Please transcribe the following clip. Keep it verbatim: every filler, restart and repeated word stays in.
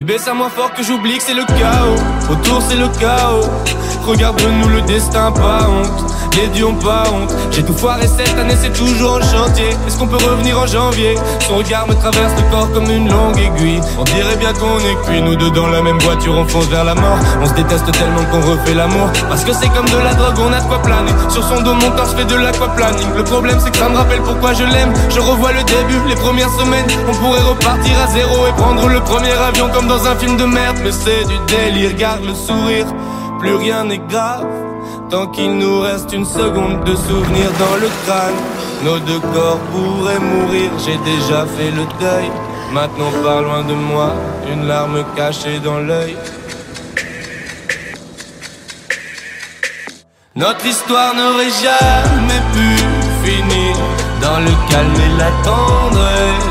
Bébé, serre-moi fort que j'oublie que c'est le chaos. Autour c'est le chaos. Regarde-nous le destin, pas honte. Les dieux ont pas honte. J'ai tout foiré cette année, c'est toujours en chantier. Est-ce qu'on peut revenir en janvier? Son regard me traverse le corps comme une longue aiguille. On dirait bien qu'on est cuit, nous deux dans la même voiture, on fonce vers la mort. On se déteste tellement qu'on refait l'amour. Parce que c'est comme de la drogue, on a de quoi planer. Sur son dos, mon corps, je fais de l'aquaplaning. Le problème c'est que ça me rappelle pourquoi je l'aime. Je revois le début, les premières semaines. On pourrait repartir à zéro et prendre le premier avion comme dans un film de merde. Mais c'est du délire, garde le sourire. Plus rien n'est grave tant qu'il nous reste une seconde de souvenir dans le crâne. Nos deux corps pourraient mourir, j'ai déjà fait le deuil. Maintenant pas loin de moi, une larme cachée dans l'œil. Notre histoire n'aurait jamais pu finir dans le calme et la tendresse.